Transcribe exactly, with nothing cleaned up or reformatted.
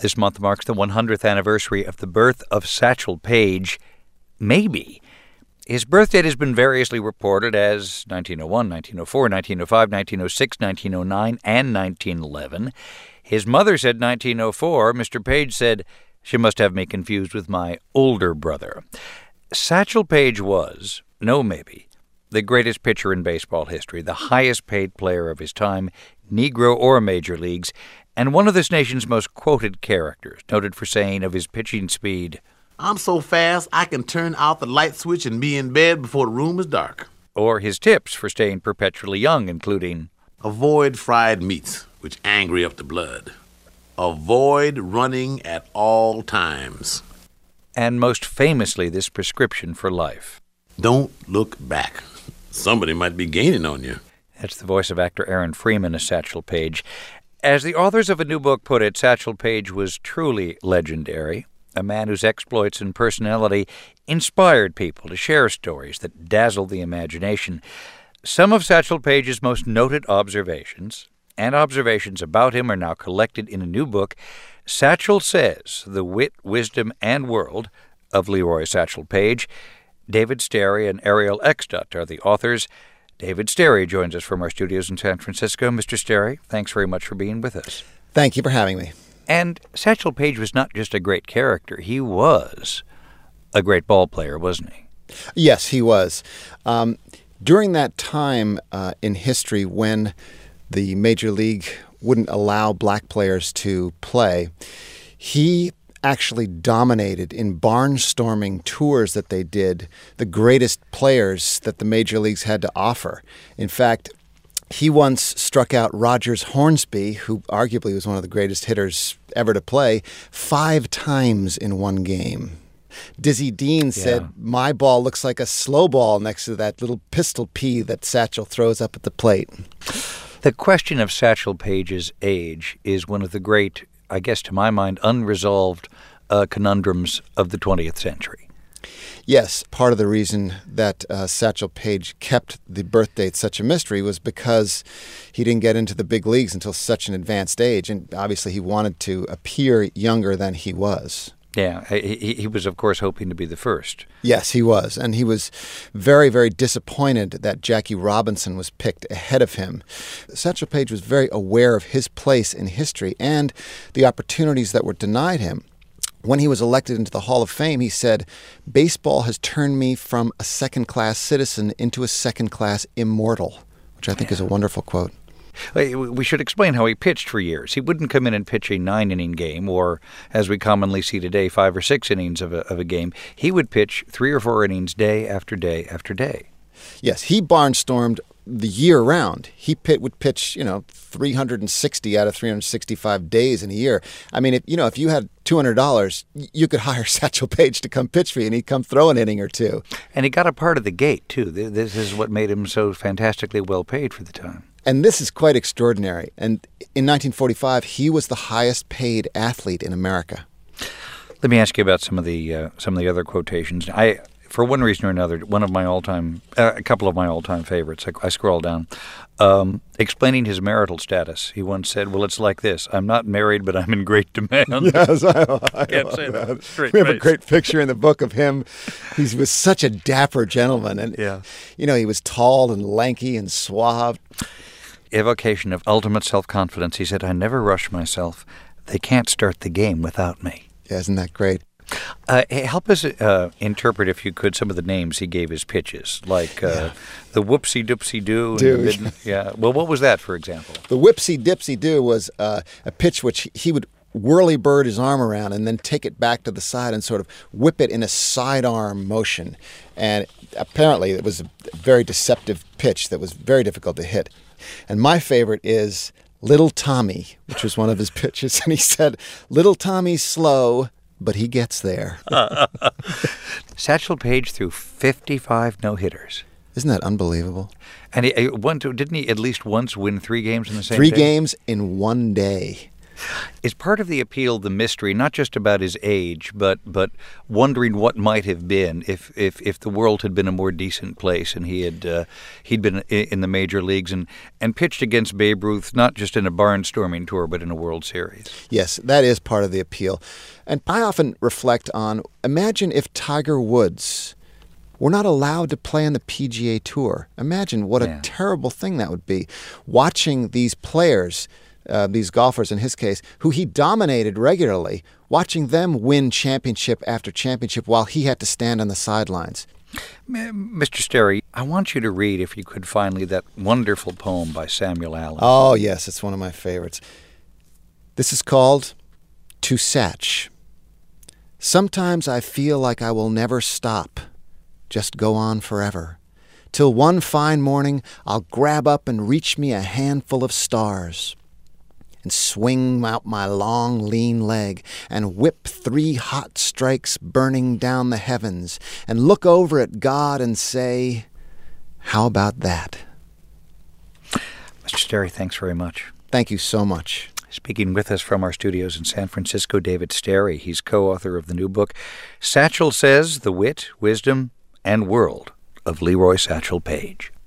This month marks the one hundredth anniversary of the birth of Satchel Paige. Maybe. His birth date has been variously reported as nineteen oh one, nineteen oh four, nineteen oh five, nineteen oh six, nineteen oh nine, and nineteen eleven. His mother said nineteen oh four. Mister Paige said, "She must have me confused with my older brother." Satchel Paige was, no maybe, the greatest pitcher in baseball history, the highest-paid player of his time, Negro or major leagues, and one of this nation's most quoted characters, noted for saying of his pitching speed, "I'm so fast I can turn out the light switch and be in bed before the room is dark." Or his tips for staying perpetually young, including, "Avoid fried meats, which angry up the blood. Avoid running at all times." And most famously, this prescription for life. "Don't look back. Somebody might be gaining on you." That's the voice of actor Aaron Freeman as Satchel Paige. As the authors of a new book put it, Satchel Paige was truly legendary, a man whose exploits and personality inspired people to share stories that dazzled the imagination. Some of Satchel Paige's most noted observations and observations about him are now collected in a new book, Satchel Says, The Wit, Wisdom, and World of Leroy Satchel Paige. David Sterry and Ariel Eckstadt are the authors. David Sterry joins us from our studios in San Francisco. Mister Sterry, thanks very much for being with us. Thank you for having me. And Satchel Paige was not just a great character. He was a great ball player, wasn't he? Yes, he was. Um, during that time uh, in history when the Major League wouldn't allow black players to play, he actually dominated in barnstorming tours that they did, the greatest players that the major leagues had to offer. In fact, he once struck out Rogers Hornsby, who arguably was one of the greatest hitters ever to play, five times in one game. Dizzy Dean said, Yeah. "My ball looks like a slow ball next to that little pistol pea that Satchel throws up at the plate." The question of Satchel Paige's age is one of the great, I guess to my mind, unresolved uh, conundrums of the twentieth century. Yes, part of the reason that uh, Satchel Paige kept the birth date such a mystery was because he didn't get into the big leagues until such an advanced age, and obviously he wanted to appear younger than he was. Yeah, he, he was, of course, hoping to be the first. Yes, he was, and he was very, very disappointed that Jackie Robinson was picked ahead of him. Satchel Paige was very aware of his place in history and the opportunities that were denied him. When he was elected into the Hall of Fame, he said, "Baseball has turned me from a second-class citizen into a second-class immortal," which I think yeah. is a wonderful quote. We should explain how he pitched for years. He wouldn't come in and pitch a nine-inning game, or, as we commonly see today, five or six innings of a, of a game. He would pitch three or four innings day after day after day. Yes, he barnstormed the year round. He pit, would pitch, you know, three hundred sixty out of three hundred sixty-five days in a year. I mean, if you know, if you had two hundred dollars, you could hire Satchel Paige to come pitch for you, and he'd come throw an inning or two. And he got a part of the gate, too. This is what made him so fantastically well paid for the time. And this is quite extraordinary. And in nineteen forty-five, he was the highest paid athlete in America. Let me ask you about some of the uh, some of the other quotations. I, for one reason or another, one of my all-time, uh, a couple of my all-time favorites. I, I scroll down, um, explaining his marital status. He once said, "Well, it's like this: I'm not married, but I'm in great demand." Yes, I, I can't love say that. that. Straight we have face. a great picture in the book of him. He was such a dapper gentleman, and yeah. you know, he was tall and lanky and suave. Evocation of ultimate self-confidence. He said, "I never rush myself. They can't start the game without me." Yeah, isn't that great? Uh, hey, help us uh, interpret, if you could, some of the names he gave his pitches, like uh, yeah. the whoopsie-doopsie-doo. Do. And the mid- yeah. Well, what was that, for example? The whipsy-dipsy-doo was uh, a pitch which he would whirly-bird his arm around and then take it back to the side and sort of whip it in a sidearm motion. And apparently it was a very deceptive pitch that was very difficult to hit. And my favorite is Little Tommy, which was one of his pitches. And he said, "Little Tommy's slow, but he gets there." Satchel Paige threw fifty-five no-hitters. Isn't that unbelievable? And he, one, didn't he at least once win three games in the same Three day? games in one day. Is part of the appeal the mystery, not just about his age, but but wondering what might have been if if, if the world had been a more decent place and he had uh, he'd been in the major leagues and, and pitched against Babe Ruth, not just in a barnstorming tour, but in a World Series? Yes, that is part of the appeal. And I often reflect on, imagine if Tiger Woods were not allowed to play on the P G A Tour. Imagine what Yeah. a terrible thing that would be. Watching these players, uh, these golfers in his case, who he dominated regularly, watching them win championship after championship while he had to stand on the sidelines. Mister Sterry, I want you to read, if you could finally, that wonderful poem by Samuel Allen. Oh, yes, it's one of my favorites. This is called To Satch. Sometimes I feel like I will never stop, just go on forever, till one fine morning I'll grab up and reach me a handful of stars and swing out my long, lean leg and whip three hot strikes burning down the heavens and look over at God and say, how about that? Mister Sterry, thanks very much. Thank you so much. Speaking with us from our studios in San Francisco, David Sterry. He's co-author of the new book, Satchel Says, The Wit, Wisdom, and World of Leroy Satchel Paige.